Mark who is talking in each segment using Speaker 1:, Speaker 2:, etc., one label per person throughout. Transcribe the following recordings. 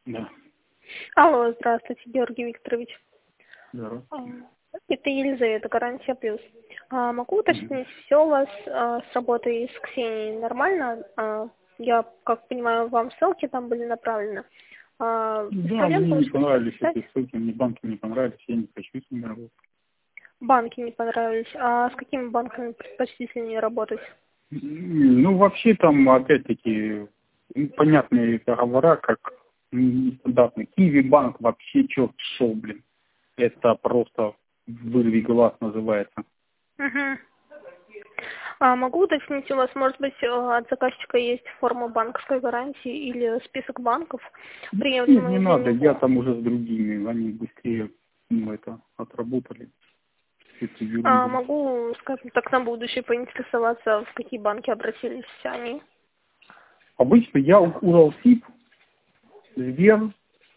Speaker 1: Да.
Speaker 2: Алло, здравствуйте, Георгий Викторович.
Speaker 1: Здорово.
Speaker 2: Это Елизавета, Гарантия Плюс. Могу
Speaker 1: Мгм.
Speaker 2: уточнить, все у вас с работой с Ксенией нормально? Я, как понимаю, вам ссылки там были направлены. Без
Speaker 1: Да,
Speaker 2: проблем
Speaker 1: мне не
Speaker 2: получилось
Speaker 1: понравились
Speaker 2: почитать?
Speaker 1: эти ссылки, мне банки не понравились, я не хочу с ними работать.
Speaker 2: Банки не понравились. А с какими банками предпочтительнее работать?
Speaker 1: Ну, вообще там, опять-таки, понятные договора, как нестандартный. Киви банк вообще черт шел, блин. Это просто вырви глаз называется.
Speaker 2: Угу. Могу уточнить, у вас, может быть, от заказчика есть форма банковской гарантии или список банков,
Speaker 1: Нет, не
Speaker 2: приемлемые для
Speaker 1: надо, я
Speaker 2: него?
Speaker 1: там уже с другими, они быстрее это отработали, эту ерунду.
Speaker 2: Могу, скажем так, на будущее поинтересоваться, в какие банки обратились они.
Speaker 1: Обычно я Уралсиб, Сбер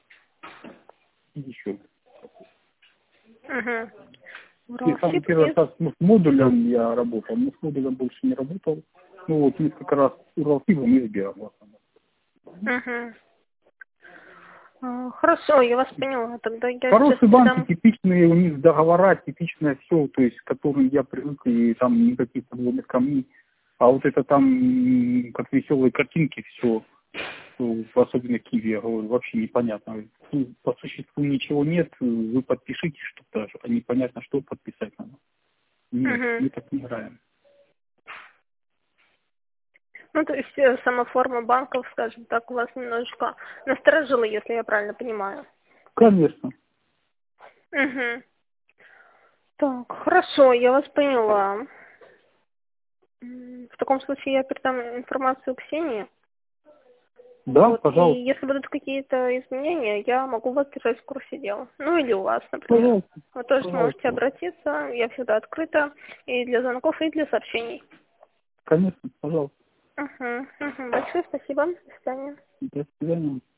Speaker 1: и еще.
Speaker 2: Угу.
Speaker 1: И самый
Speaker 2: Уралсиб
Speaker 1: первый
Speaker 2: и...
Speaker 1: раз с модулем я работал, но с модулем больше не работал. Ну вот несколько раз Уралсибом и Сбером. в основном.
Speaker 2: Угу. Хорошо, я вас поняла. Тогда я сейчас
Speaker 1: Хорошие банки,
Speaker 2: передам...
Speaker 1: типичные, у них договора, типичное все, то есть к которым я привык, и там никаких подводных камней. А вот это там, как веселые картинки, все, особенно Киви, я говорю, вообще непонятно. Ну, по существу ничего нет, вы подпишите что-то, а непонятно, что подписать надо. Нет,
Speaker 2: Угу.
Speaker 1: мы так не играем.
Speaker 2: Ну, то есть сама форма банков, скажем так, у вас немножечко насторожила, если я правильно понимаю.
Speaker 1: Конечно.
Speaker 2: Угу. Так, хорошо, я вас поняла. В таком случае я передам информацию Ксении.
Speaker 1: Да,
Speaker 2: Вот, и
Speaker 1: пожалуйста.
Speaker 2: если будут какие-то изменения, я могу вас держать в курсе дела. Ну, или у вас, например.
Speaker 1: Пожалуйста.
Speaker 2: Вы тоже сможете
Speaker 1: Пожалуйста.
Speaker 2: обратиться, я всегда открыта и для звонков, и для сообщений.
Speaker 1: Конечно, пожалуйста.
Speaker 2: Угу, угу. Большое спасибо, до свидания.
Speaker 1: До свидания.